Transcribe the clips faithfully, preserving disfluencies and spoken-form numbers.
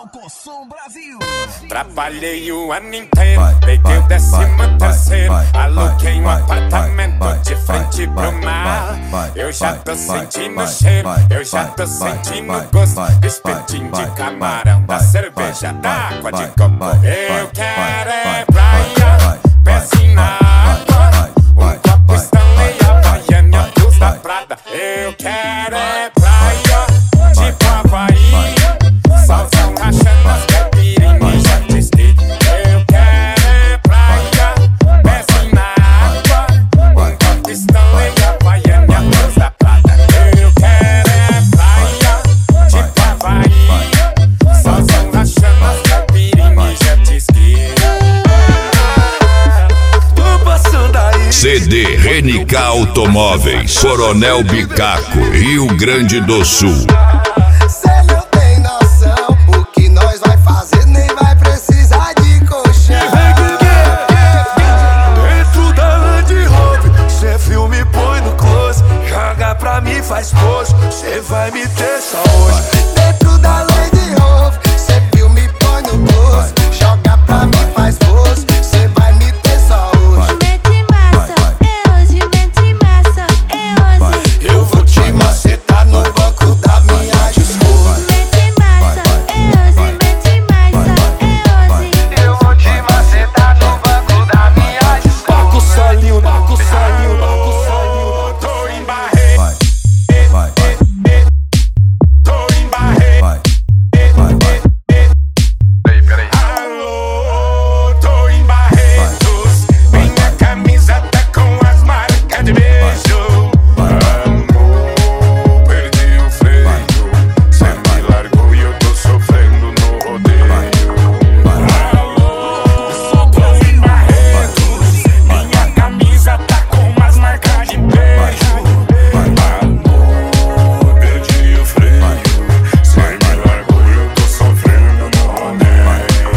Alcossom Brasil. Trabalhei o ano inteiro, peguei o décimo terceiro, aluguei um apartamento de frente pro mar. Eu já tô sentindo o cheiro, eu já tô sentindo o gosto do espetinho de camarão, da cerveja, da água de coco. Eu quero é praia, pezinho na água, um copo Stanley, Havaiana, a Cruz da Prada. Eu quero é praia, tipo Havaí, solzão rachando as caipirinhas, jet ski. Eu quero é praia, pezinho na água, um copo Stanley, Havaiana, a Cruz da Prada. Eu quero é praia, tipo Havaí, solzão rachando as caipirinhas, jet ski. Tô passando aí. C D Renica Automóveis, Coronel Bicaco, Rio Grande do Sul. Cê não tem noção, o que nós vai fazer nem vai precisar de colchão. Dentro da Land Rover, cê filme põe no close, joga pra mim, faz pose, cê vai me ter só hoje. Dentro da Land Rover, cê filme põe no close, joga pra mim, faz pose, cê vai me ter só hoje. Mete massa, é hoje, mete massa, é hoje. Eu vou te macetar no banco da minha esposa. Mete massa, é hoje, mete massa, é hoje. Eu vou te macetar no banco da minha esposa. Paco salinho, paco salinho, paco salinho. Tô em Barreto, tô em Barreto. Alô, tô em Barretos. Minha camisa tá com as marcas de beijo. Amor, perdi o freio. Cê me largou e eu tô sofrendo no rodeio. Alô, tô em Barretos. Minha camisa tá com as marcas de beijo. Amor, perdi o freio. Cê me largou e eu tô sofrendo no rodeio.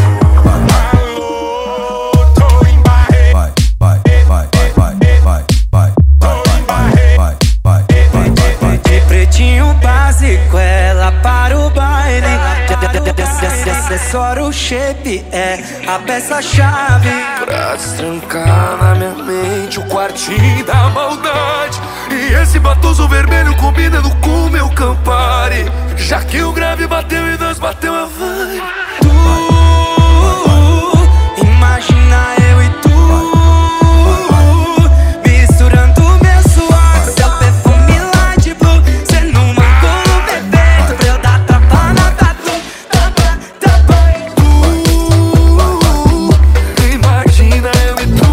Alô, tô em Barreto. De pretinho básico, ela para o baile. Acessório, o shape é a peça-chave. Pra destrancar na minha mente o quartinho da maldade. E esse batoso vermelho combinando com o meu Campari. Já que o grave bateu e nós bateu a vibe. Tu, imagina eu e tu, misturando meu suor com seu perfume lá de blue. Cê não mandou no bebeto pra eu dar tapa na tatu. Tapa, tapa. Tu, imagina eu e tu,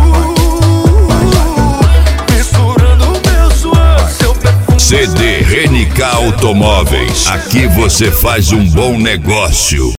misturando meu suor, seu perfume. C D Renica Automóveis, aqui você faz um bom negócio.